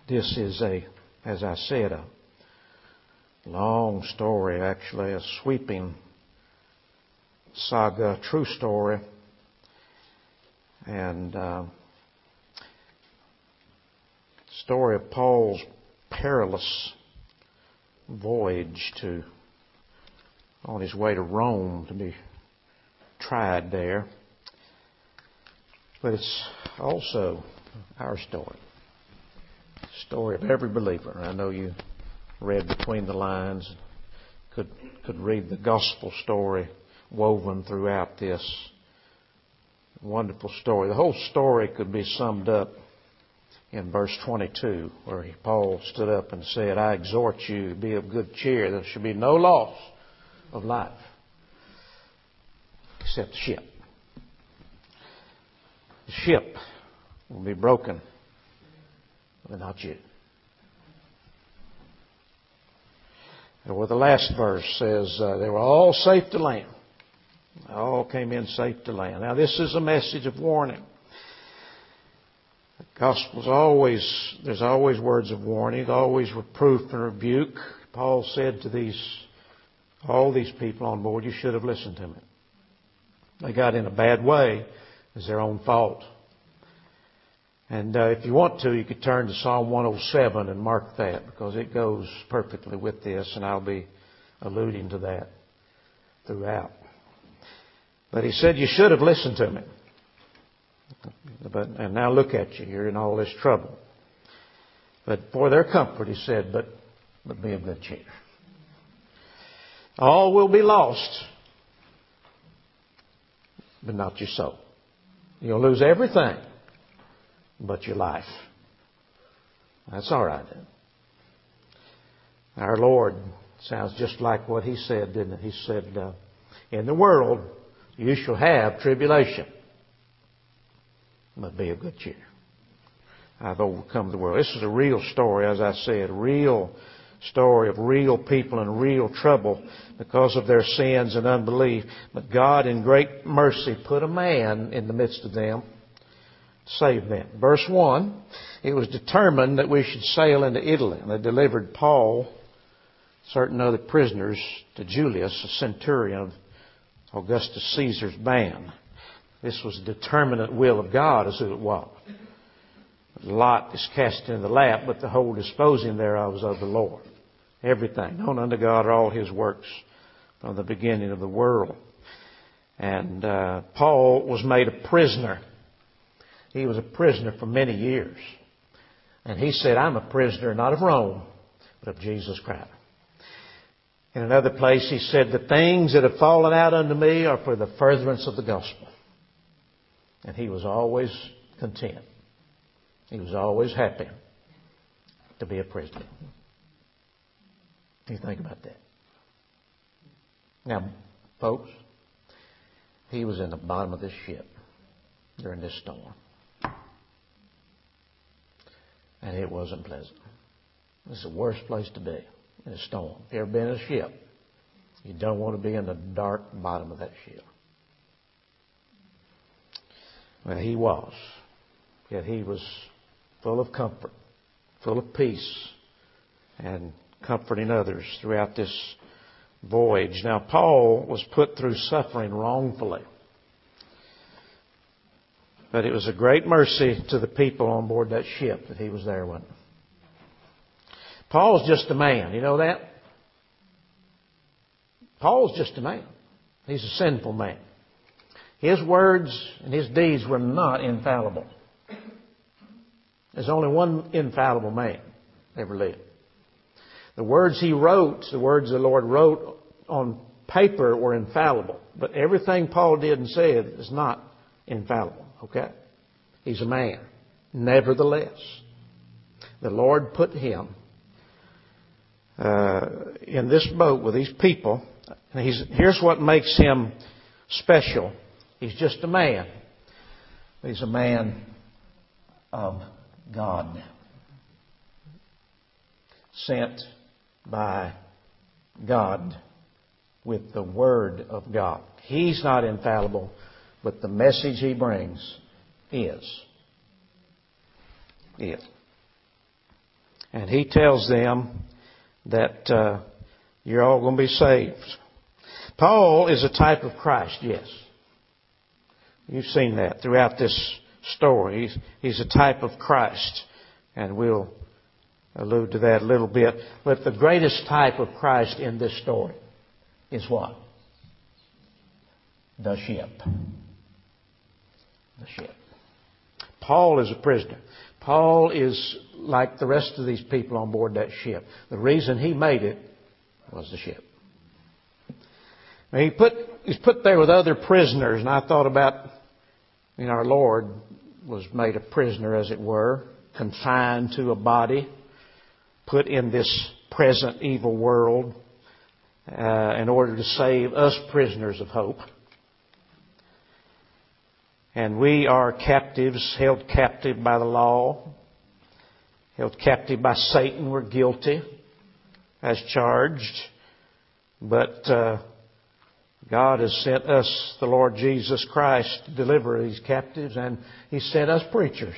This is as I said, a long story, actually, a sweeping saga, true story. And story of Paul's perilous voyage on his way to Rome to be tried there. But it's also our story. Story of every believer. I know you read between the lines, could read the gospel story woven throughout this wonderful story. The whole story could be summed up in verse 22, where Paul stood up and said, I exhort you to be of good cheer. There should be no loss of life except the ship. The ship will be broken, but not you. Well, the last verse says they were all safe to land. They all came in safe to land. Now, this is a message of warning. The gospel's there's always words of warning, always reproof and rebuke. Paul said to all these people on board, you should have listened to me. They got in a bad way. It's their own fault. And if you want to, you could turn to Psalm 107 and mark that, because it goes perfectly with this, and I'll be alluding to that throughout. But he said, you should have listened to me. And now look at you. You're in all this trouble. But for their comfort, he said, but be of good cheer. All will be lost, but not your soul. You'll lose everything but your life. That's all right then. Our Lord sounds just like what He said, didn't it? He said, in the world you shall have tribulation, but be of good cheer. I've overcome the world. This is a real story, as I said, real story of real people in real trouble because of their sins and unbelief. But God in great mercy put a man in the midst of them to save them. Verse 1, it was determined that we should sail into Italy. And they delivered Paul, certain other prisoners, to Julius, a centurion of Augustus Caesar's band. This was the determinate will of God as it was. Lot is cast into the lap, but the whole disposing thereof is of the Lord. Everything known unto God are all His works from the beginning of the world. And Paul was made a prisoner. He was a prisoner for many years. And he said, I'm a prisoner not of Rome, but of Jesus Christ. In another place he said, the things that have fallen out unto me are for the furtherance of the gospel. And he was always content. He was always happy to be a prisoner. You think about that. Now, folks, he was in the bottom of this ship during this storm. And it wasn't pleasant. It's the worst place to be in a storm. If you've ever been in a ship, you don't want to be in the dark bottom of that ship. Well, he was. Yet he was full of comfort, full of peace, and comforting others throughout this voyage. Now, Paul was put through suffering wrongfully. But it was a great mercy to the people on board that ship that he was there with. Paul's just a man. You know that? Paul's just a man. He's a sinful man. His words and his deeds were not infallible. There's only one infallible man ever lived. The words he wrote, the words the Lord wrote on paper were infallible. But everything Paul did and said is not infallible. Okay? He's a man. Nevertheless, the Lord put him in this boat with these people. And here's what makes him special. He's just a man. He's a man of God. Sent by God with the Word of God. He's not infallible, but the message he brings is. And he tells them that you're all going to be saved. Paul is a type of Christ, yes. You've seen that throughout this story. He's a type of Christ. And we'll allude to that a little bit. But the greatest type of Christ in this story is what? The ship. The ship. Paul is a prisoner. Paul is like the rest of these people on board that ship. The reason he made it was the ship. Now he's put there with other prisoners, and I thought about, our Lord was made a prisoner, as it were, confined to a body, put in this present evil world in order to save us prisoners of hope. And we are captives, held captive by the law, held captive by Satan. We're guilty as charged. But God has sent us, the Lord Jesus Christ, to deliver these captives, and He sent us preachers.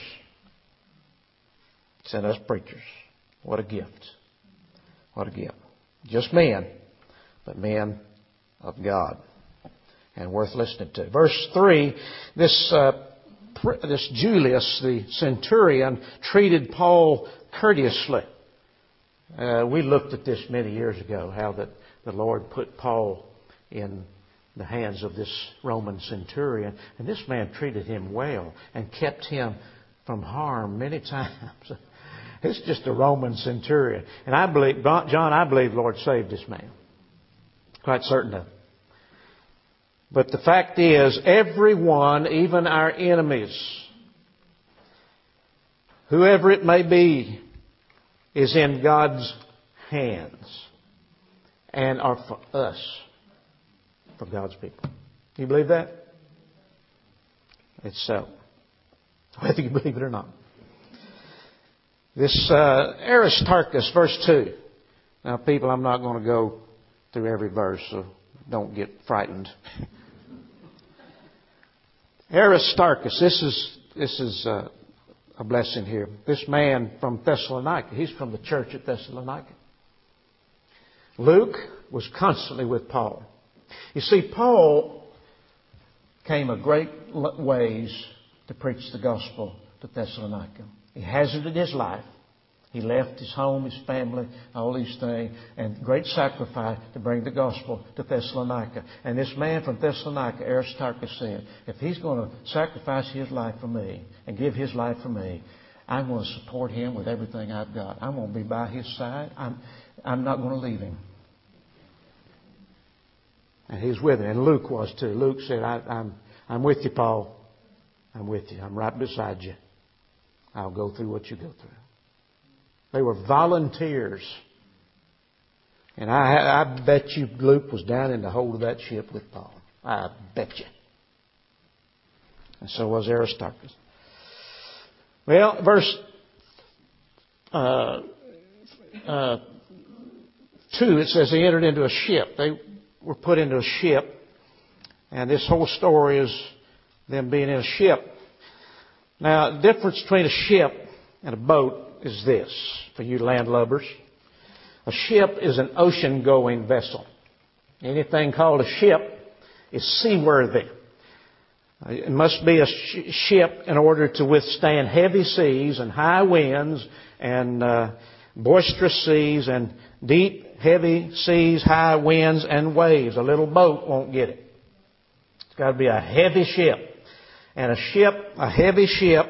He sent us preachers. What a gift. What a gift. Just men, but men of God. And worth listening to. Verse 3, this Julius, the centurion, treated Paul courteously. We looked at this many years ago, how that the Lord put Paul in the hands of this Roman centurion. And this man treated him well and kept him from harm many times. It's just a Roman centurion. And I believe, John, I believe the Lord saved this man. Quite certain of it. But the fact is, everyone, even our enemies, whoever it may be, is in God's hands and are for us, for God's people. Do you believe that? It's so. Whether you believe it or not. This Aristarchus, verse 2. Now, people, I'm not going to go through every verse, so don't get frightened. Aristarchus, this is a blessing here. This man from Thessalonica, he's from the church at Thessalonica. Luke was constantly with Paul. You see, Paul came a great ways to preach the gospel to Thessalonica. He hazarded his life. He left his home, his family, all these things, and great sacrifice to bring the gospel to Thessalonica. And this man from Thessalonica, Aristarchus, said, if he's going to sacrifice his life for me and give his life for me, I'm going to support him with everything I've got. I'm going to be by his side. I'm not going to leave him. And he's with him. And Luke was too. Luke said, I'm with you, Paul. I'm with you. I'm right beside you. I'll go through what you go through. They were volunteers. And I bet you Luke was down in the hold of that ship with Paul. I bet you. And so was Aristarchus. Well, verse 2, it says they entered into a ship. They were put into a ship. And this whole story is them being in a ship. Now, the difference between a ship and a boat is this, for you landlubbers. A ship is an ocean-going vessel. Anything called a ship is seaworthy. It must be a ship in order to withstand heavy seas and high winds and boisterous seas and deep, heavy seas, high winds and waves. A little boat won't get it. It's got to be a heavy ship. And a heavy ship,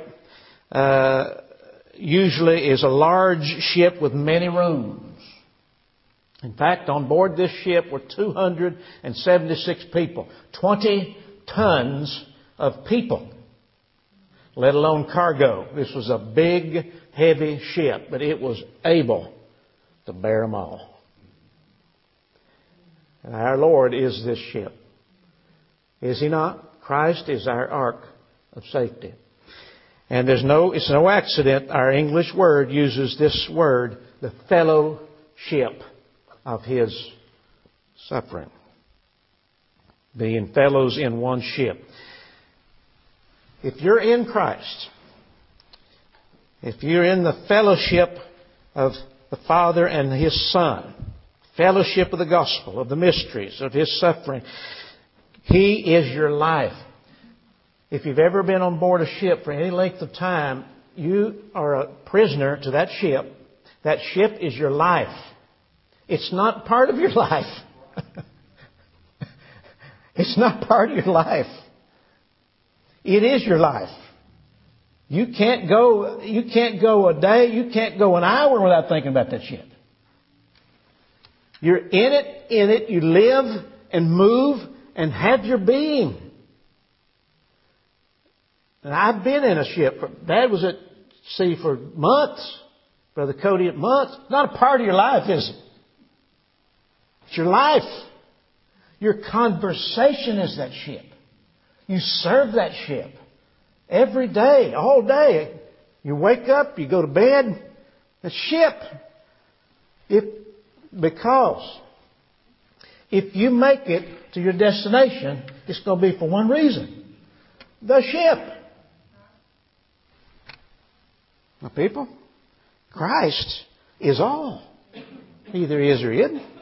usually is a large ship with many rooms. In fact, on board this ship were 276 people. 20 tons of people, let alone cargo. This was a big, heavy ship, but it was able to bear them all. And our Lord is this ship. Is He not? Christ is our ark of safety. And it's no accident our English word uses this word, the fellowship of His suffering. Being fellows in one ship. If you're in Christ, if you're in the fellowship of the Father and His Son. Fellowship of the gospel, of the mysteries, of His suffering. He is your life. If you've ever been on board a ship for any length of time, you are a prisoner to that ship. That ship is your life. It's not part of your life. It's not part of your life. It is your life. You can't go a day, you can't go an hour without thinking about that ship. You're in it, you live and move and have your being. And I've been in a ship. Dad was at sea for months. Brother Cody at months. It's not a part of your life, is it? It's your life. Your conversation is that ship. You serve that ship. Every day, all day. You wake up, you go to bed. The ship. Because if you make it to your destination, it's going to be for one reason. The ship. Now, people, Christ is all. Either He is or He isn't.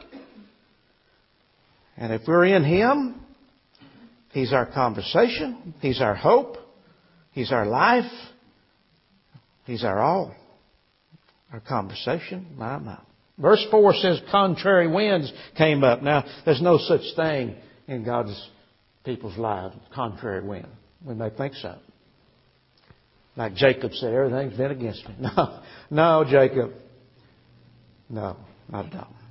And if we're in Him, He's our conversation. He's our hope. He's our life. He's our all. Our conversation. My. Verse 4 says contrary winds came up. Now, there's no such thing in God's people's lives, contrary wind. We may think so. Like Jacob said, everything's been against me. No, Jacob. No, not at all.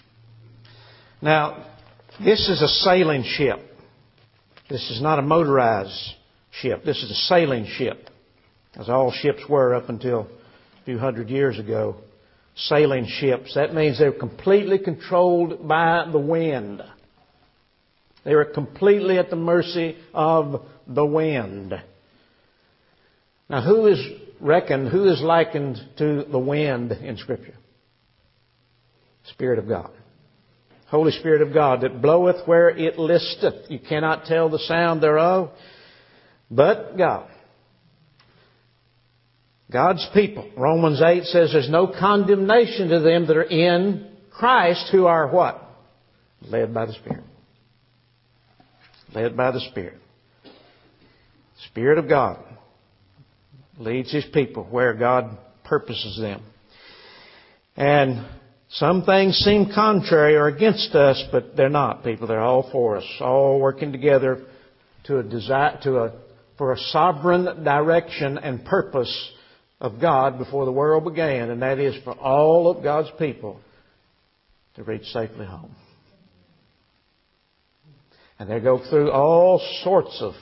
Now, this is a sailing ship. This is not a motorized ship. This is a sailing ship, as all ships were up until a few hundred years ago. Sailing ships. That means they're completely controlled by the wind. They were completely at the mercy of the wind. Now, who is likened to the wind in Scripture? Spirit of God. Holy Spirit of God, that bloweth where it listeth. You cannot tell the sound thereof, but God. God's people. Romans 8 says there's no condemnation to them that are in Christ, who are what? Led by the Spirit. Led by the Spirit. Spirit of God leads His people where God purposes them. And some things seem contrary or against us, but they're not, people. They're all for us, all working together to for a sovereign direction and purpose of God before the world began, and that is for all of God's people to reach safely home. And they go through all sorts of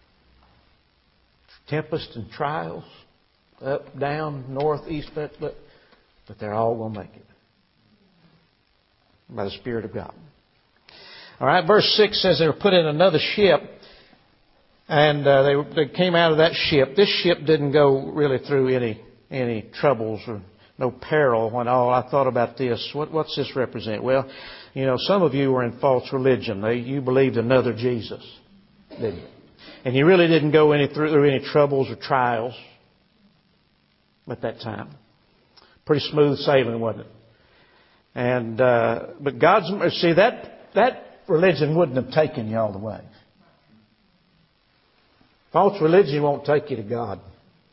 tempests and trials, up, down, north, east, but they're all going to make it by the Spirit of God. All right, verse 6 says they were put in another ship, and they came out of that ship. This ship didn't go really through any troubles or no peril. When I thought about this, what's this represent? Well, some of you were in false religion. You believed another Jesus, didn't you? And you really didn't go through any troubles or trials at that time. Pretty smooth sailing, wasn't it? And but God's mercy, that religion wouldn't have taken you all the way. False religion won't take you to God.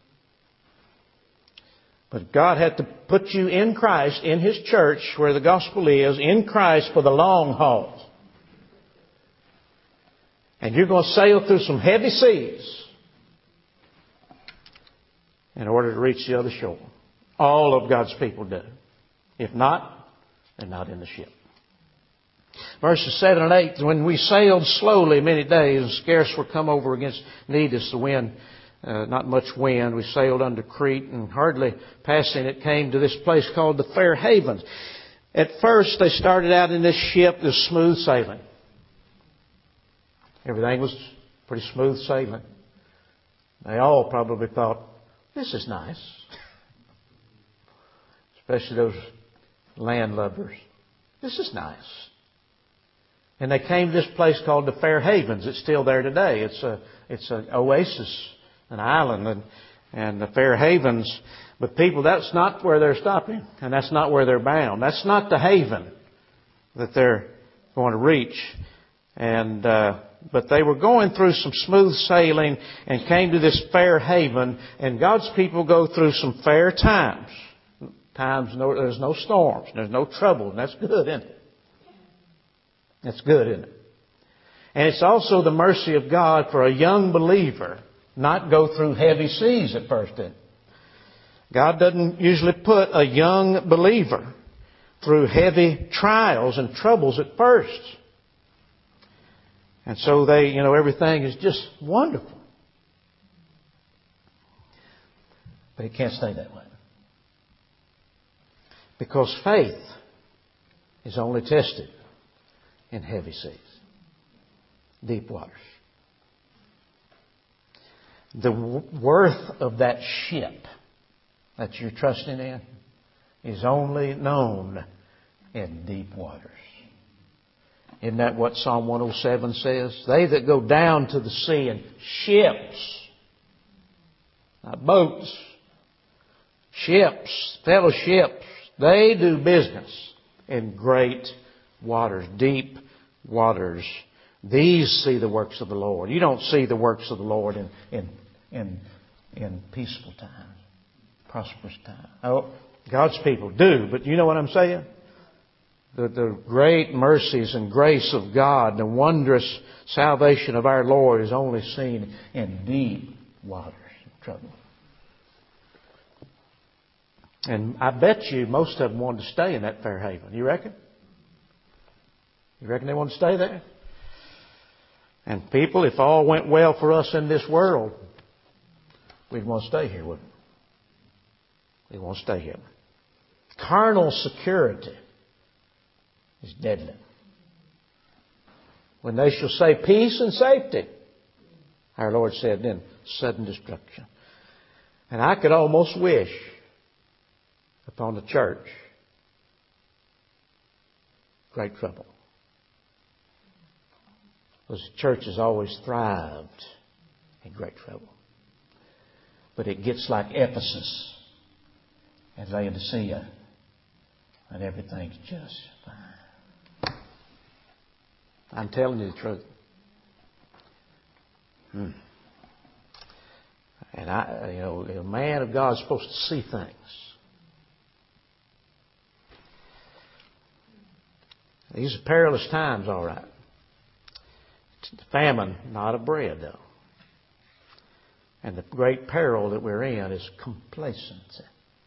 But God had to put you in Christ, in His church, where the gospel is, in Christ for the long haul. And you're going to sail through some heavy seas in order to reach the other shore. All of God's people do. If not, they're not in the ship. Verses 7 and 8, when we sailed slowly many days and scarce were come over against Cnidus, the wind, not much wind, we sailed under Crete, and hardly passing it came to this place called the Fair Havens. At first they started out in this ship, this smooth sailing. Everything was pretty smooth sailing. They all probably thought, this is nice. Especially those landlubbers. This is nice. And they came to this place called the Fair Havens. It's still there today. It's an oasis, an island. And the fair havens, but people, that's not where they're stopping. And that's not where they're bound. That's not the haven that they're going to reach. And, but they were going through some smooth sailing and came to this fair haven. And God's people go through some fair times. There's no storms. There's no trouble. And that's good, isn't it? That's good, isn't it? And it's also the mercy of God for a young believer not go through heavy seas at first, isn't it? God doesn't usually put a young believer through heavy trials and troubles at first. And so everything is just wonderful. But it can't stay that way. Because faith is only tested in heavy seas, deep waters. The worth of that ship that you're trusting in is only known in deep waters. Isn't that what Psalm 107 says? They that go down to the sea in ships, not boats, ships, fellowships, they do business in great waters, deep waters. These see the works of the Lord. You don't see the works of the Lord in peaceful times, prosperous times. Oh, God's people do, but you know what I'm saying? The great mercies and grace of God, the wondrous salvation of our Lord is only seen in deep waters of trouble. And I bet you most of them wanted to stay in that fair haven. You reckon? You reckon they want to stay there? And people, if all went well for us in this world, we'd want to stay here, wouldn't we? We'd want to stay here. Carnal security is deadly. When they shall say peace and safety, our Lord said, then sudden destruction. And I could almost wish upon the church great trouble. Because the church has always thrived in great trouble. But it gets like Ephesus and Laodicea, and everything's just fine. I'm telling you the truth. And a man of God is supposed to see things. These are perilous times, all right. Famine, not of bread, though. And the great peril that we're in is complacency.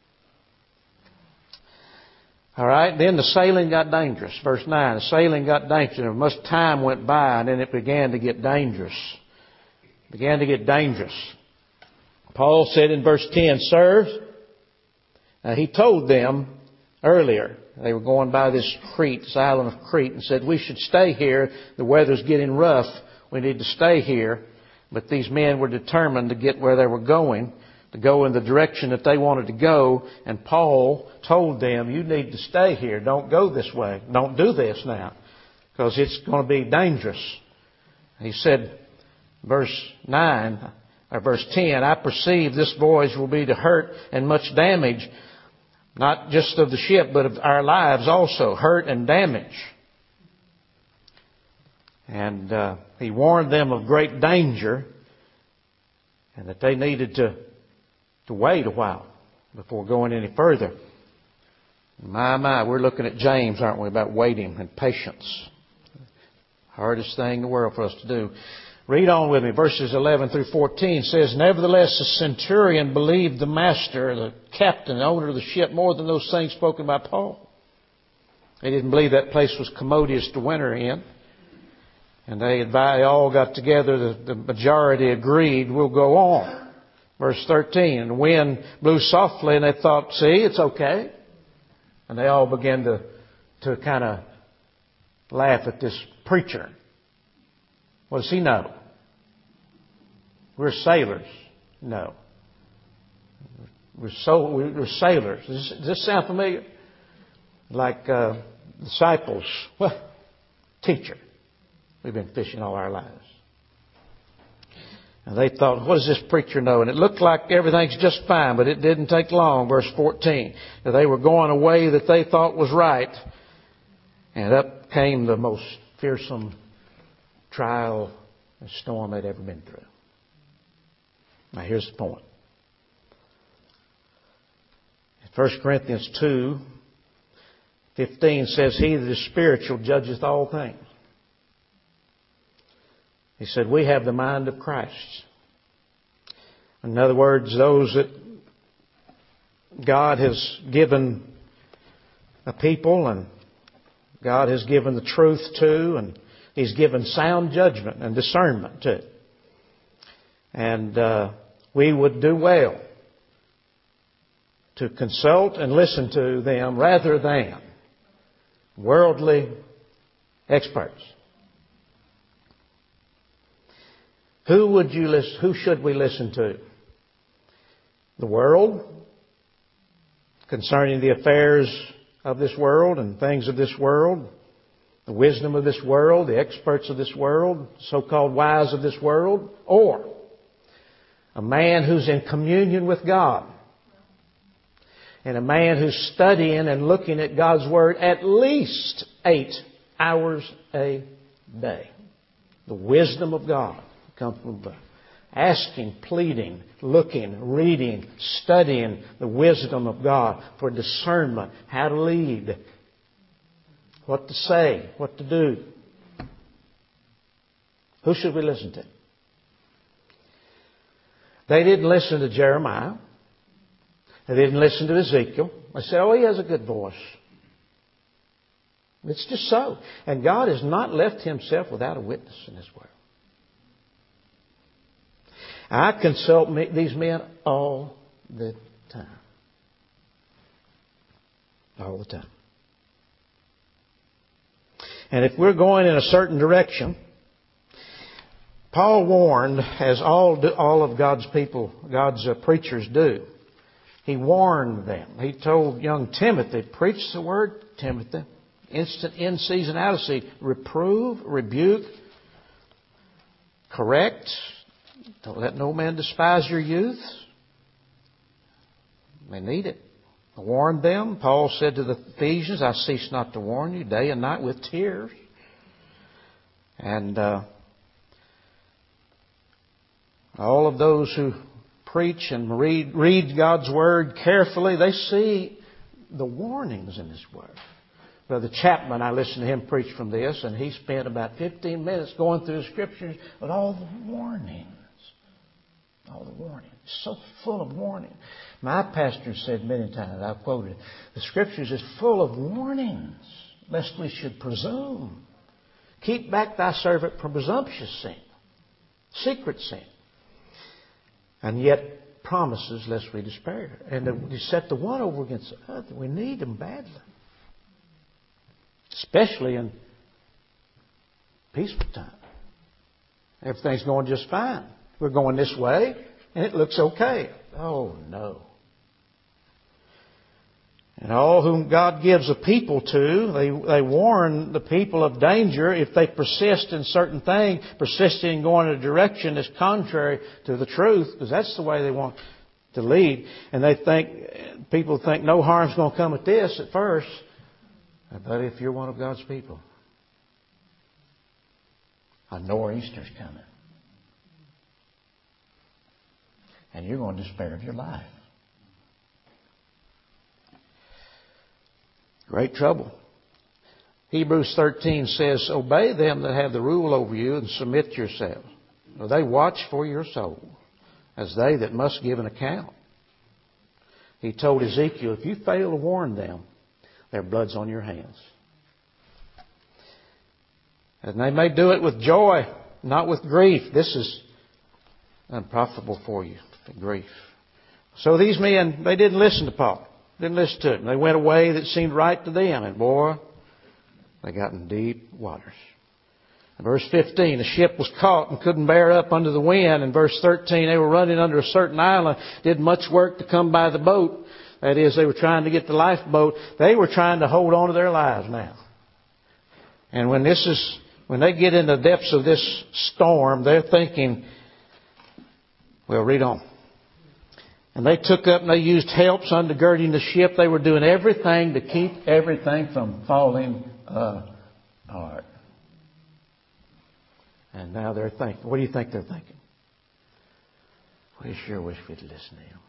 All right, then the sailing got dangerous. Verse 9, the sailing got dangerous. And much time went by, and then it began to get dangerous. It began to get dangerous. Paul said in verse 10, sirs, he told them earlier, they were going by this Crete, this island of Crete, and said, we should stay here. The weather's getting rough. We need to stay here. But these men were determined to get where they were going, to go in the direction that they wanted to go. And Paul told them, you need to stay here. Don't go this way. Don't do this now, because it's going to be dangerous. He said, verse 9, or verse 10, I perceive this voyage will be to hurt and much damage, not just of the ship, but of our lives also, hurt and damage. And he warned them of great danger and that they needed to wait a while before going any further. My, we're looking at James, aren't we, about waiting and patience. Hardest thing in the world for us to do. Read on with me. Verses 11 through 14 says, nevertheless, the centurion believed the master, the captain, the owner of the ship, more than those things spoken by Paul. He didn't believe that place was commodious to winter in. And they all got together. The majority agreed, we'll go on. Verse 13, and the wind blew softly, and they thought, see, it's okay. And they all began to kind of laugh at this preacher. What does he know? We're sailors. No. We're sailors. Does this sound familiar? Like disciples. Well, teacher. We've been fishing all our lives. And they thought, what does this preacher know? And it looked like everything's just fine, but it didn't take long. Verse 14. They were going a way that they thought was right. And up came the most fearsome trial and storm they'd ever been through. Now here's the point. 1 Corinthians 2:15 says, He that is spiritual judgeth all things. He said, we have the mind of Christ. In other words, those that God has given a people and God has given the truth to, and He's given sound judgment and discernment to. And we would do well to consult and listen to them rather than worldly experts. Who should we listen to? The world, concerning the affairs of this world and things of this world, the wisdom of this world, the experts of this world, so-called wise of this world, or a man who's in communion with God, and a man who's studying and looking at God's Word at least 8 hours a day. The wisdom of God comes from asking, pleading, looking, reading, studying the wisdom of God for discernment, how to lead, what to say, what to do. Who should we listen to? They didn't listen to Jeremiah. They didn't listen to Ezekiel. They said, oh, he has a good voice. It's just so. And God has not left Himself without a witness in His Word. I consult these men all the time. All the time. And if we're going in a certain direction, Paul warned, as all of God's people, God's preachers do. He warned them. He told young Timothy, preach the Word, Timothy. Instant in season, out of season. Reprove, rebuke, correct. Don't let no man despise your youth. They need it. I warned them. Paul said to the Ephesians, I cease not to warn you day and night with tears. And all of those who preach and read God's Word carefully, they see the warnings in His Word. Brother Chapman, I listened to him preach from this, and he spent about 15 minutes going through the Scriptures with all the warnings. All the warnings. So full of warning. My pastor said many times, I've quoted, the Scriptures is full of warnings, lest we should presume. Keep back thy servant from presumptuous sin, secret sin. And yet promises lest we despair. And you set the one over against the other. We need them badly. Especially in peaceful time. Everything's going just fine. We're going this way, and it looks okay. Oh, no. And all whom God gives a people to, they warn the people of danger if they persist in certain things, persisting in going in a direction that's contrary to the truth, because that's the way they want to lead. And people think no harm's going to come at this at first. But if you're one of God's people, a nor'easter's coming. And you're going to despair of your life. Great trouble. Hebrews 13 says, obey them that have the rule over you and submit yourselves. For they watch for your soul, as they that must give an account. He told Ezekiel, if you fail to warn them, their blood's on your hands. And they may do it with joy, not with grief. This is unprofitable for you, the grief. So these men, they didn't listen to Paul. Didn't listen to him. They went a way that seemed right to them. And boy, they got in deep waters. In verse 15, the ship was caught and couldn't bear up under the wind. In verse 13, they were running under a certain island. Did much work to come by the boat. That is, they were trying to get the lifeboat. They were trying to hold on to their lives now. And when they get in the depths of this storm, they're thinking, Well, read on. And they took up and they used helps undergirding the ship. They were doing everything to keep everything from falling apart. And now they're thinking, what do you think they're thinking? We sure wish we'd listen to him.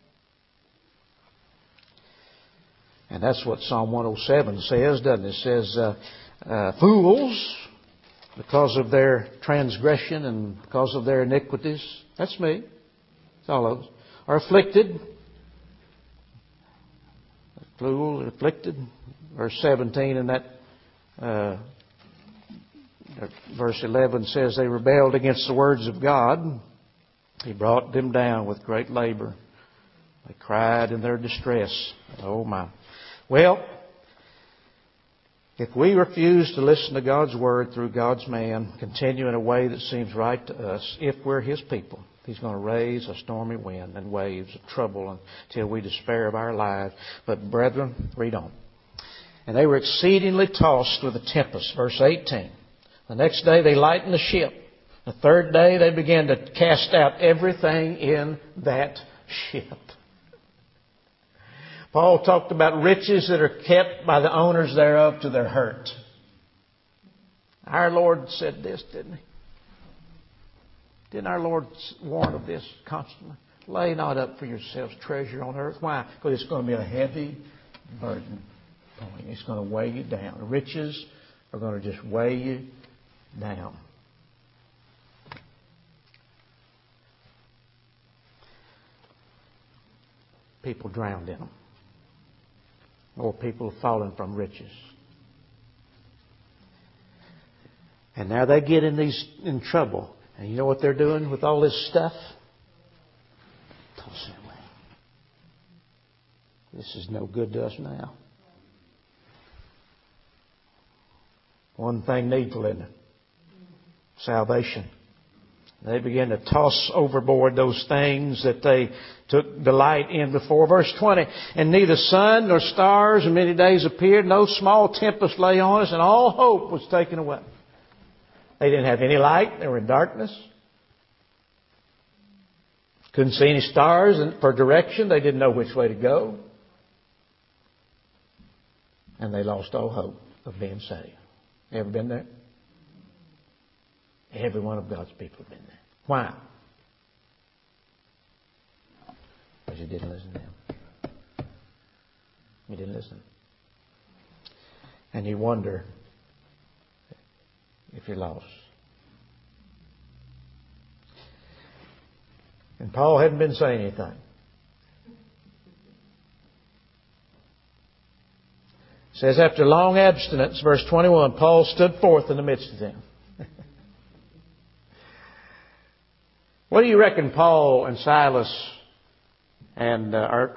And that's what Psalm 107 says, doesn't it? It says, fools, because of their transgression and because of their iniquities. That's me. It's all of us. Are afflicted. Fools, afflicted. Verse 17 in that verse 11 says they rebelled against the words of God. He brought them down with great labor. They cried in their distress. Oh my. Well, if we refuse to listen to God's Word through God's man, continue in a way that seems right to us, if we're His people, He's going to raise a stormy wind and waves of trouble until we despair of our lives. But brethren, read on. And they were exceedingly tossed with a tempest. Verse 18. The next day they lightened the ship. The third day they began to cast out everything in that ship. Paul talked about riches that are kept by the owners thereof to their hurt. Our Lord said this, didn't He? Didn't our Lord warn of this constantly? Lay not up for yourselves treasure on earth. Why? Because it's going to be a heavy burden on you. It's going to weigh you down. The riches are going to just weigh you down. People drowned in them. More people have fallen from riches. And now they get in trouble. And you know what they're doing with all this stuff? Tossing it away. This is no good to us now. One thing needful, isn't it? Salvation. They began to toss overboard those things that they took delight in before. Verse 20, and neither sun nor stars in many days appeared. No small tempest lay on us, and all hope was taken away. They didn't have any light. They were in darkness. Couldn't see any stars for direction. They didn't know which way to go. And they lost all hope of being saved. Ever been there? Every one of God's people have been there. Why? Because you didn't listen to Him. You didn't listen. And you wonder if you're lost. And Paul hadn't been saying anything. It says, after long abstinence, verse 21, Paul stood forth in the midst of them. What do you reckon Paul and Silas and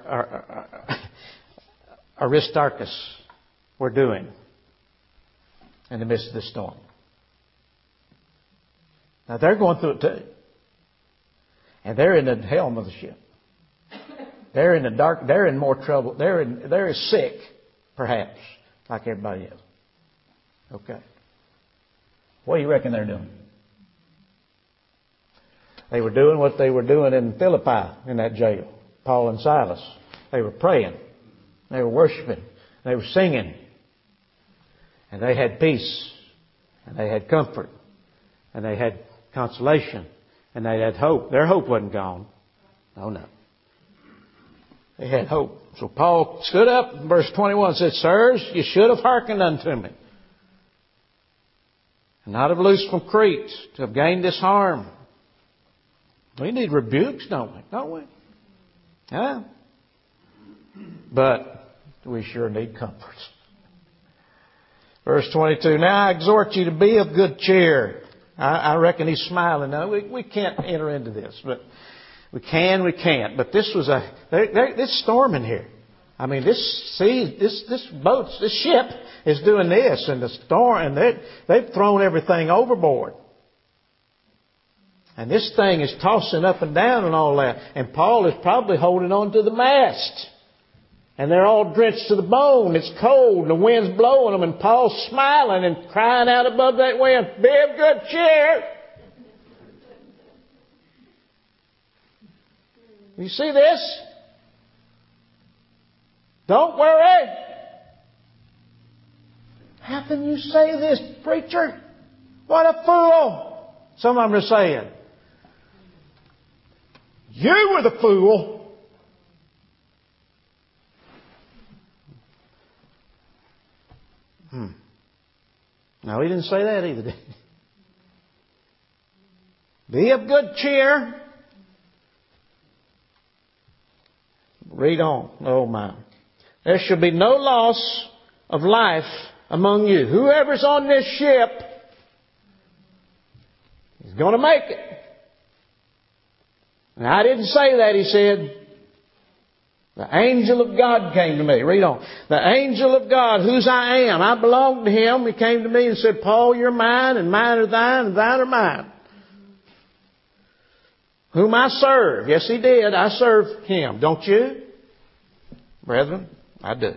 Aristarchus were doing in the midst of the storm? Now they're going through it too. And they're in the helm of the ship. They're in the dark. They're in more trouble. They're as sick, perhaps, like everybody else. Okay. What do you reckon they're doing? They were doing what they were doing in Philippi in that jail. Paul and Silas. They were praying. They were worshiping. They were singing. And they had peace. And they had comfort. And they had consolation. And they had hope. Their hope wasn't gone. Oh no. They had hope. So Paul stood up in verse 21 and said, sirs, you should have hearkened unto me. And not have loosed from Crete to have gained this harm. We need rebukes, don't we? Don't we? Huh? But we sure need comfort. Verse 22, now I exhort you to be of good cheer. I reckon he's smiling now. We can't enter into this, but we can't. But this was this storm in here. I mean, this ship is doing this, and the storm, and they've thrown everything overboard. And this thing is tossing up and down and all that. And Paul is probably holding on to the mast. And they're all drenched to the bone. It's cold and the wind's blowing them. And Paul's smiling and crying out above that wind, be of good cheer. You see this? Don't worry. How can you say this, preacher? What a fool. Some of them are saying, you were the fool. No, he didn't say that either, did he? Be of good cheer. Read on. Oh my. There shall be no loss of life among you. Whoever's on this ship is going to make it. And I didn't say that, he said. The angel of God came to me. Read on. The angel of God, whose I am. I belong to Him. He came to me and said, Paul, you're mine, and mine are thine, and thine are mine. Whom I serve. Yes, He did. I serve Him. Don't you? Brethren, I do.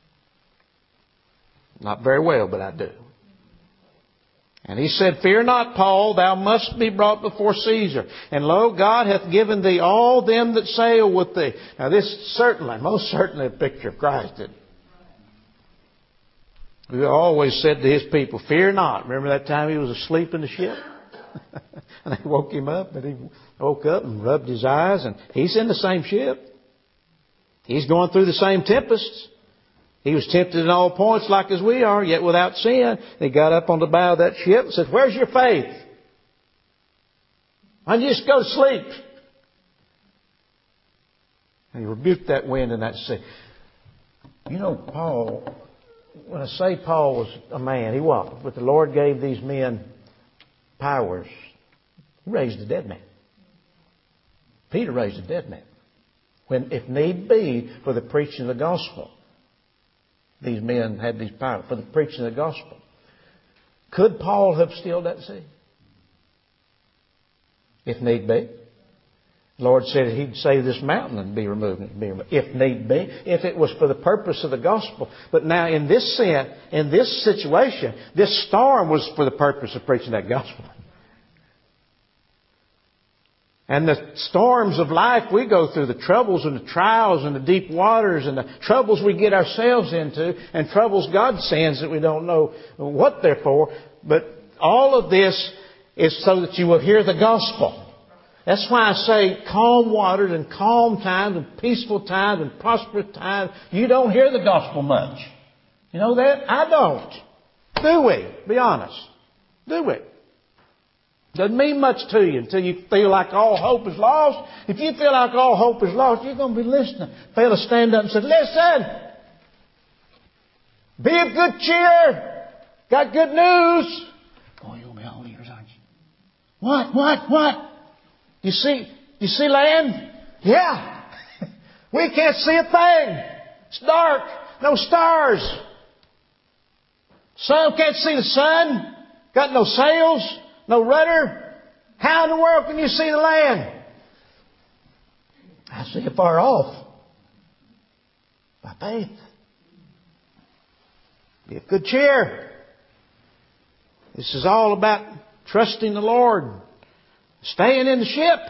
Not very well, but I do. And he said, fear not, Paul, thou must be brought before Caesar. And lo, God hath given thee all them that sail with thee. Now this certainly, most certainly a picture of Christ. He always said to His people, fear not. Remember that time He was asleep in the ship? And they woke Him up, and He woke up and rubbed His eyes, and He's in the same ship. He's going through the same tempests. He was tempted in all points like as we are, yet without sin. He got up on the bow of that ship and said, where's your faith? Why don't you just go to sleep? And He rebuked that wind and that sea. You know, Paul, when I say Paul was a man, he was. But the Lord gave these men powers. He raised a dead man. Peter raised a dead man. When, if need be, for the preaching of the gospel. These men had these powers for the preaching of the gospel. Could Paul have stilled that sea? If need be. The Lord said He'd save this mountain and be removed. If need be. If it was for the purpose of the gospel. But now in this situation, this storm was for the purpose of preaching that gospel. And the storms of life we go through, the troubles and the trials and the deep waters and the troubles we get ourselves into and troubles God sends that we don't know what they're for. But all of this is so that you will hear the gospel. That's why I say calm waters and calm times and peaceful times and prosperous times. You don't hear the gospel much. You know that? I don't. Do we? Be honest. Do we? Doesn't mean much to you until you feel like all hope is lost. If you feel like all hope is lost, you're going to be listening. Fellow stand up and say, listen, be of good cheer. Got good news. Boy, you'll be all ears, aren't you? What? You see land? Yeah. We can't see a thing. It's dark. No stars. Sun can't see the sun. Got no sails. No rudder. How in the world can you see the land? I see it far off. By faith. Be of good cheer. This is all about trusting the Lord. Staying in the ship.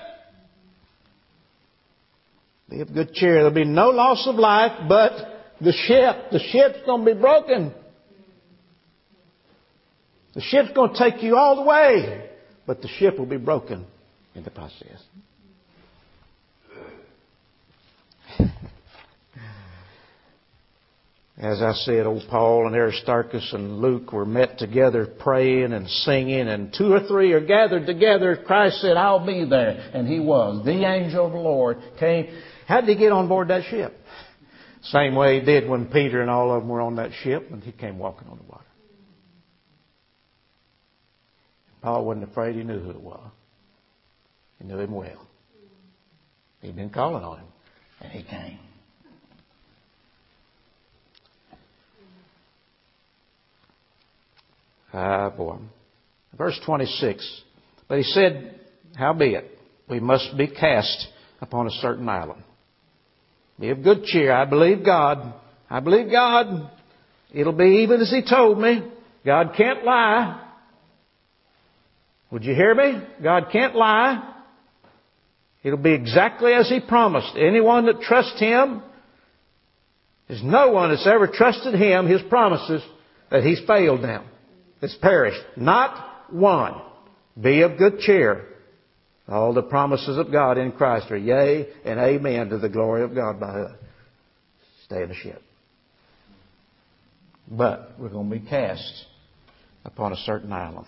Be of good cheer. There'll be no loss of life, but the ship's going to be broken. The ship's going to take you all the way, but the ship will be broken in the process. As I said, old Paul and Aristarchus and Luke were met together praying and singing, and 2 or 3 are gathered together. Christ said, I'll be there. And He was. The angel of the Lord came. How did He get on board that ship? Same way He did when Peter and all of them were on that ship, and He came walking on the water. Paul wasn't afraid. He knew who it was. He knew Him well. He'd been calling on Him, and He came. Boy. Verse 26. But He said, howbeit, we must be cast upon a certain island. Be of good cheer. I believe God. I believe God. It'll be even as He told me. God can't lie. Would you hear me? God can't lie. It'll be exactly as He promised. Anyone that trusts Him, there's no one that's ever trusted Him, His promises, that He's failed them. It's perished. Not one. Be of good cheer. All the promises of God in Christ are yea and amen to the glory of God by us. Stay in the ship. But we're going to be cast upon a certain island.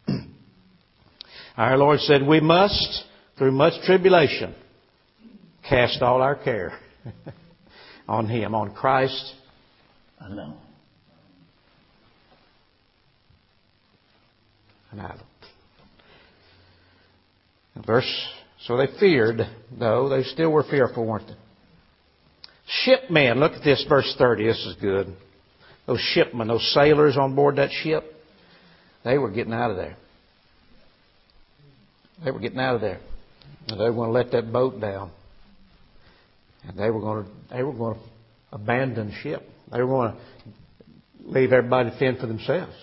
Our Lord said we must, through much tribulation, cast all our care on Him, on Christ alone. An island. So they feared, though. They still were fearful, weren't they? Shipmen, look at this, verse 30. This is good. Those shipmen, those sailors on board that ship, they were getting out of there. They were getting out of there. And they were going to let that boat down. And they were going to abandon ship. They were going to leave everybody to fend for themselves.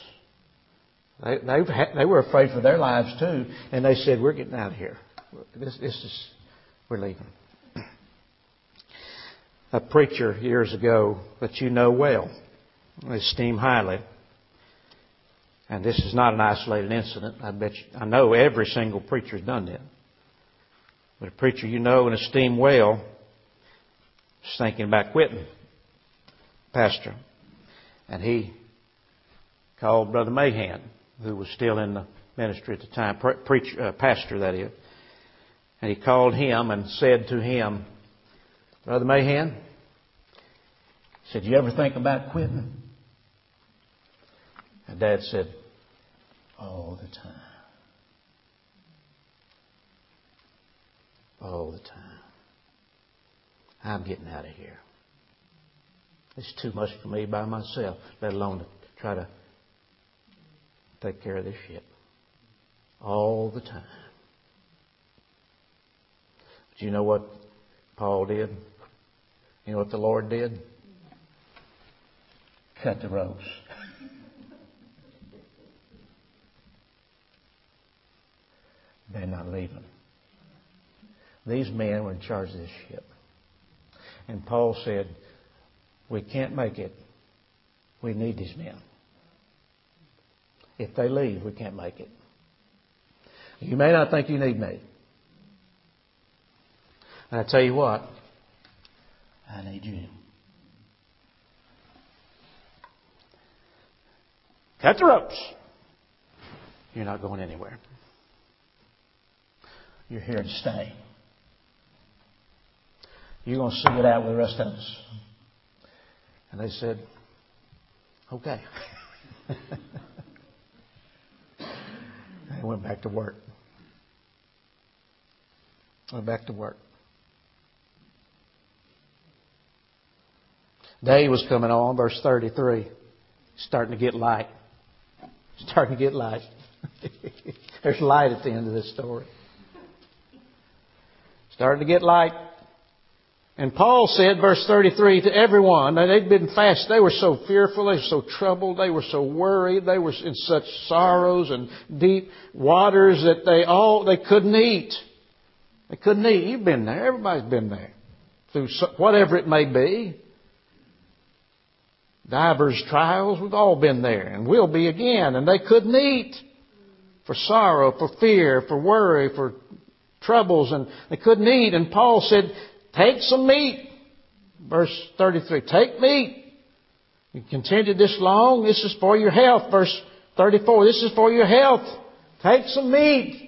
They were afraid for their lives too, and they said, "We're getting out of here. We're leaving." A preacher years ago that you know well, esteem highly, and this is not an isolated incident. I know every single preacher's done that. But a preacher you know and esteem well is thinking about quitting, pastor, and he called Brother Mahan, who was still in the ministry at the time, pastor that is. And he called him and said to him, "Brother Mahan," he said, "you ever think about quitting?" And Dad said, "All the time. All the time. I'm getting out of here. It's too much for me by myself, let alone to try to take care of this ship. All the time." But you know what Paul did? You know what the Lord did? Cut the ropes. They're not leaving. These men were in charge of this ship. And Paul said, "We can't make it. We need these men. If they leave, we can't make it. You may not think you need me. And I tell you what, I need you. Cut the ropes. You're not going anywhere. You're here to stay. You're going to see it out with the rest of us." And they said, "Okay." They went back to work. Went back to work. Day was coming on, verse 33. Starting to get light. Starting to get light. There's light at the end of this story. Starting to get light. And Paul said, verse 33, to everyone, and they'd been fast. They were so fearful. They were so troubled. They were so worried. They were in such sorrows and deep waters that they couldn't eat. They couldn't eat. You've been there. Everybody's been there. Through whatever it may be. Divers trials. We've all been there. And we'll be again. And they couldn't eat. For sorrow, for fear, for worry, for troubles. And they couldn't eat. And Paul said, take some meat. Verse 33. Take meat. You continued this long. This is for your health. Verse 34. This is for your health. Take some meat.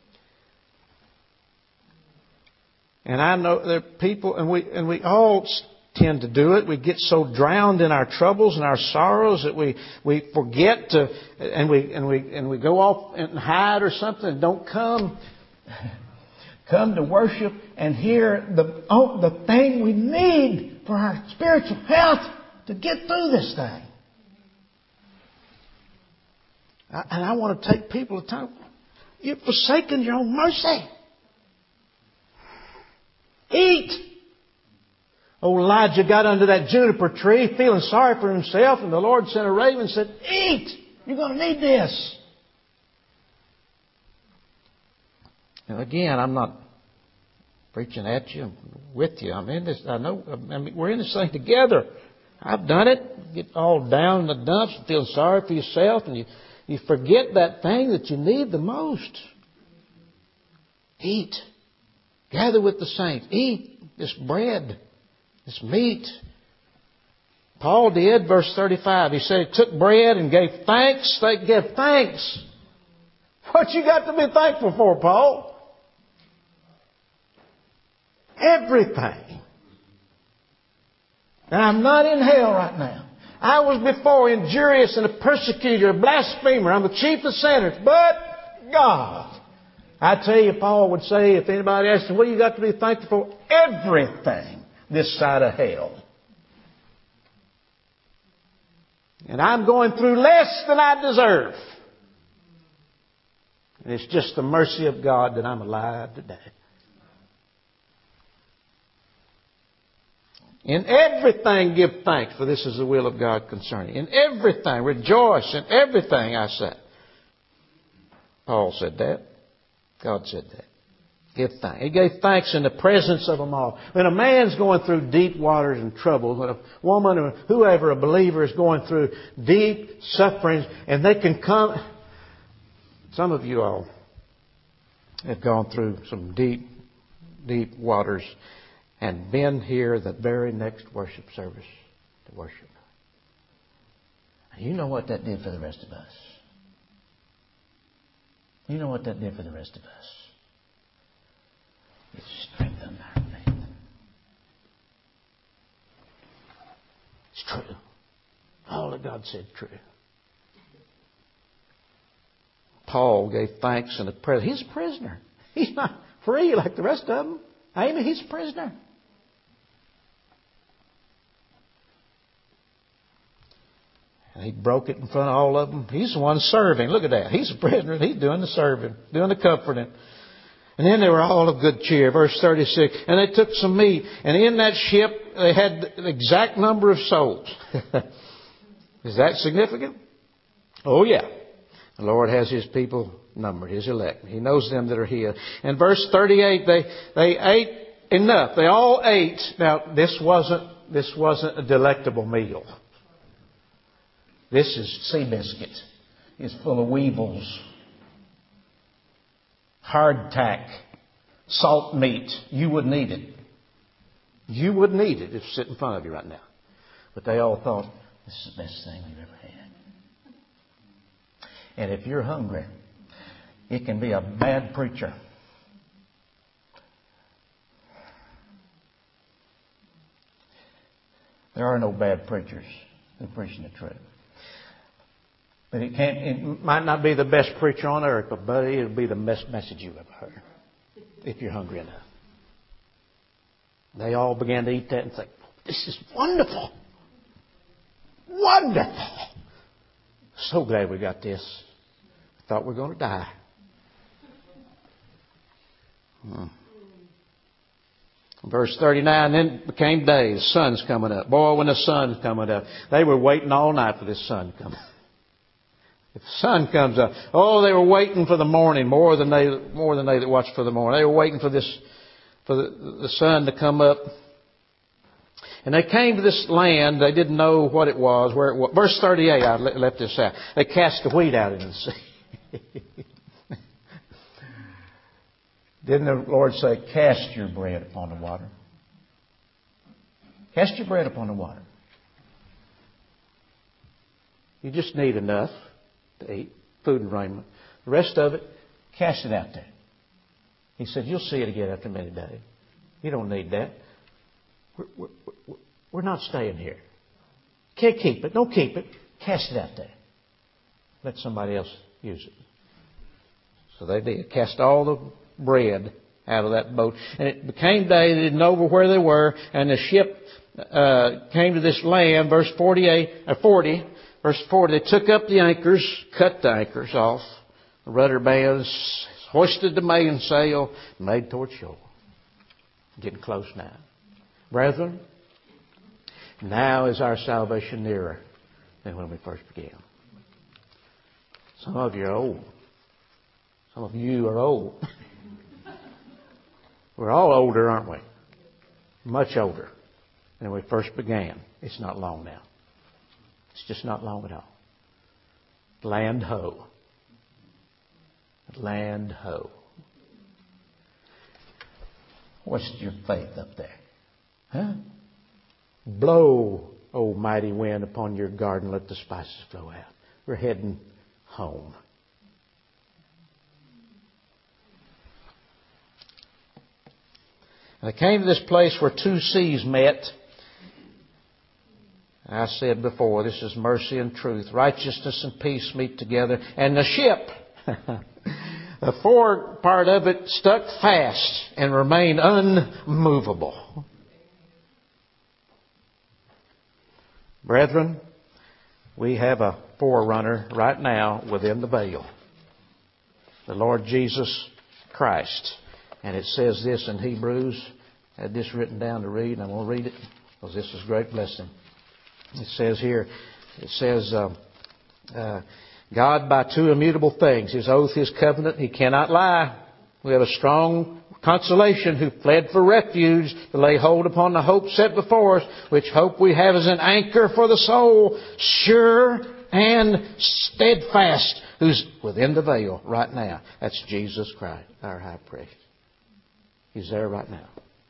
And I know there are people, and we all tend to do it. We get so drowned in our troubles and our sorrows that we forget to, and we go off and hide or something and don't come to worship and hear the thing we need for our spiritual health to get through this thing. And I want to take people to time. You've forsaken your own mercy. Eat. Old Elijah got under that juniper tree feeling sorry for himself, and the Lord sent a raven and said, eat. You're going to need this. And again, I'm not preaching at you, with you. I'm in this. I know. I mean, we're in this thing together. I've done it. Get all down in the dumps and feel sorry for yourself, and you forget that thing that you need the most. Eat. Gather with the saints. Eat this bread, this meat. Paul did, verse 35. He said he took bread and gave thanks. They gave thanks. What you got to be thankful for, Paul? Everything. And I'm not in hell right now. I was before injurious and a persecutor, a blasphemer. I'm the chief of sinners. But God. I tell you, Paul would say, if anybody asks him, what do you got to be thankful for? Everything this side of hell. And I'm going through less than I deserve. And it's just the mercy of God that I'm alive today. In everything give thanks, for this is the will of God concerning. In everything, rejoice in everything, I say. Paul said that. God said that. Give thanks. He gave thanks in the presence of them all. When a man's going through deep waters and trouble, when a woman or whoever, a believer, is going through deep sufferings, and they can come. Some of you all have gone through some deep, deep waters and been here the very next worship service to worship. And you know what that did for the rest of us. You know what that did for the rest of us. It strengthened our faith. It's true. All that God said true. Paul gave thanks in the presence. He's a prisoner. He's not free like the rest of them. Amen. He's a prisoner. And he broke it in front of all of them. He's the one serving. Look at that. He's a prisoner. He's doing the serving, doing the comforting. And then they were all of good cheer. Verse 36. And they took some meat. And in that ship, they had the exact number of souls. Is that significant? Oh, yeah. The Lord has His people numbered, His elect. He knows them that are His. And verse 38, they ate enough. They all ate. Now, this wasn't a delectable meal. This is sea biscuit. It's full of weevils, hardtack, salt meat. You wouldn't eat it. You wouldn't eat it if it sit in front of you right now. But they all thought, this is the best thing we've ever had. And if you're hungry, it can be a bad preacher. There are no bad preachers who preach the truth. But it might not be the best preacher on earth, but buddy, it'll be the best message you ever heard. If you're hungry enough. They all began to eat that and think, this is wonderful. Wonderful. So glad we got this. I thought we were going to die. Verse 39, then it became day. The sun's coming up. Boy, when the sun's coming up. They were waiting all night for this sun to come up. If the sun comes up. Oh, they were waiting for the morning more than they that watch for the morning. They were waiting for the sun to come up. And they came to this land. They didn't know what it was, where it was. Verse 38, I left this out. They cast the wheat out into the sea. Didn't the Lord say, cast your bread upon the water? Cast your bread upon the water. You just need enough to eat, food and raiment. The rest of it, cast it out there. He said, you'll see it again after many days. You don't need that. We're not staying here. Can't keep it. Don't keep it. Cast it out there. Let somebody else use it. So they did. Cast all the bread out of that boat. And it became day. They didn't know where they were. And the ship came to this land. Verse 40. Verse 40. They took up the anchors, cut the anchors off, the rudder bands, hoisted the mainsail, made toward shore. Getting close now. Brethren, now is our salvation nearer than when we first began. Some of you are old. Some of you are old. We're all older, aren't we? Much older than we first began. It's not long now. It's just not long at all. Land ho. Land ho. What's your faith up there? Huh? Blow, O mighty wind, upon your garden. Let the spices flow out. We're heading home. And I came to this place where two seas met. I said before, this is mercy and truth. Righteousness and peace meet together. And the ship, the fore part of it stuck fast and remained unmovable. Brethren, we have a forerunner right now within the veil. The Lord Jesus Christ. And it says this in Hebrews. I had this written down to read, and I'm going to read it because this is a great blessing. It says here, God by two immutable things, His oath, His covenant, He cannot lie. We have a strong consolation who fled for refuge to lay hold upon the hope set before us, which hope we have as an anchor for the soul, sure and steadfast, who's within the veil right now. That's Jesus Christ, our high priest. He's there right now.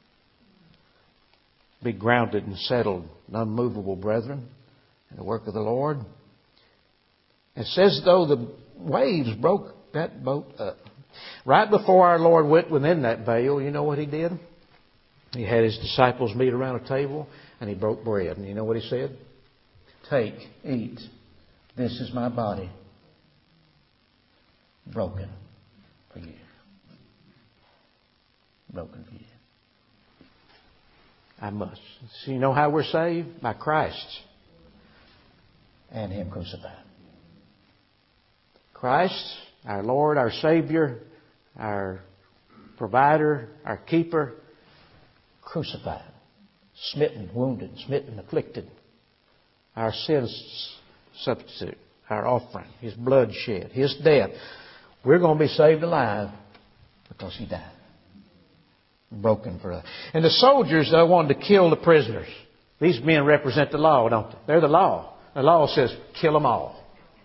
Be grounded and settled and unmovable, brethren, in the work of the Lord. It says, though the waves broke that boat up. Right before our Lord went within that veil, you know what He did? He had His disciples meet around a table, and He broke bread. And you know what He said? Take, eat. This is my body, broken for you. Broken for you. I must. So you know how we're saved? By Christ and Him crucified. Christ, our Lord, our Savior, our provider, our keeper, crucified, smitten, wounded, smitten, afflicted. Our sins substitute, our offering, His blood shed, His death. We're going to be saved alive because He died. Broken for us. And the soldiers, though, wanted to kill the prisoners. These men represent the law, don't they? They're the law. The law says, kill them all.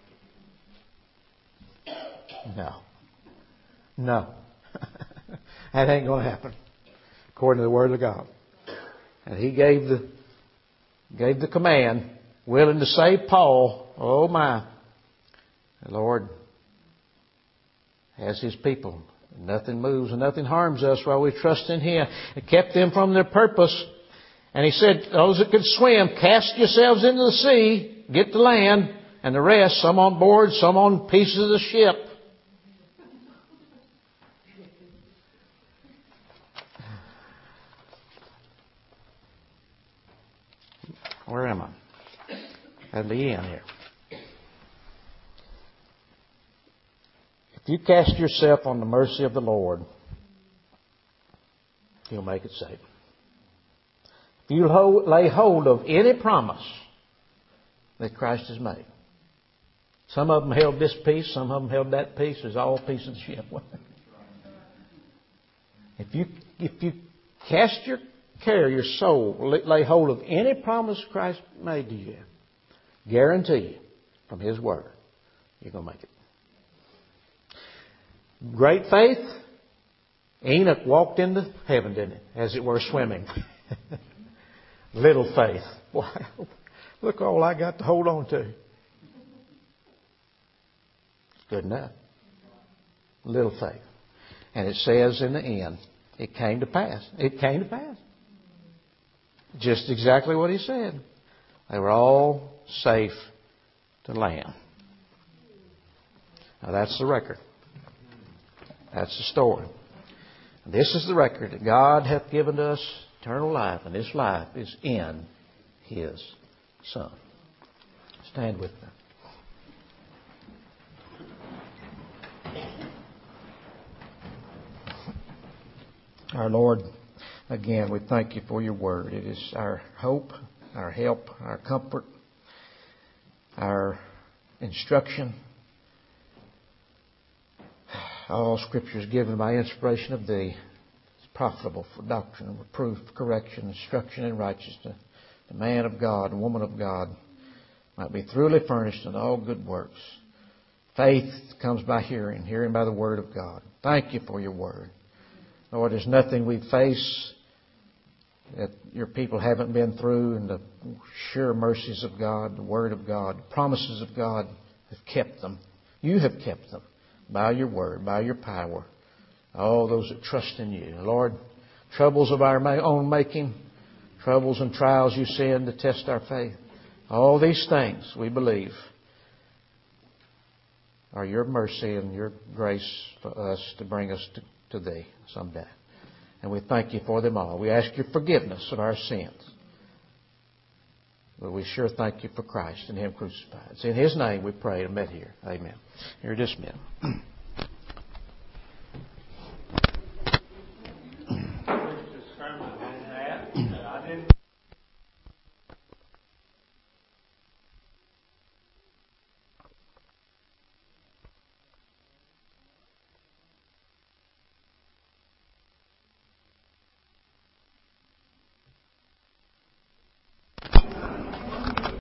No. No. That ain't going to happen. According to the Word of God. And He gave the command, willing to save Paul. Oh my. The Lord has His people. Nothing moves and nothing harms us while we trust in Him. It kept them from their purpose. And He said, those that can swim, cast yourselves into the sea, get to land, and the rest, some on board, some on pieces of the ship. Where am I? At the end here. If you cast yourself on the mercy of the Lord, He'll make it safe. If you lay hold of any promise that Christ has made. Some of them held this piece, some of them held that piece. There's all pieces of the ship. If you cast your care, your soul, lay hold of any promise Christ made to you, guarantee you from His Word, you're going to make it. Great faith. Enoch walked into heaven, didn't he? As it were, swimming. Little faith. Boy, look all I got to hold on to. It's good enough. Little faith. And it says in the end, it came to pass. It came to pass. Just exactly what He said. They were all safe to land. Now that's the record. That's the story. This is the record that God hath given to us eternal life, and this life is in His Son. Stand with me. Our Lord, again, we thank You for Your Word. It is our hope, our help, our comfort, our instruction. All Scripture is given by inspiration of Thee. It's profitable for doctrine, reproof, correction, instruction in righteousness. The man of God and woman of God might be thoroughly furnished in all good works. Faith comes by hearing, hearing by the Word of God. Thank you for your Word. Lord, there's nothing we face that your people haven't been through, and the sure mercies of God, the Word of God, the promises of God have kept them. You have kept them by your Word, by your power. All those that trust in you. Lord, troubles of our own making, troubles and trials you send to test our faith. All these things we believe are your mercy and your grace for us to bring us to Thee someday. And we thank you for them all. We ask your forgiveness of our sins. But we sure thank you for Christ and Him crucified. It's in His name we pray and met here. Amen. You're dismissed.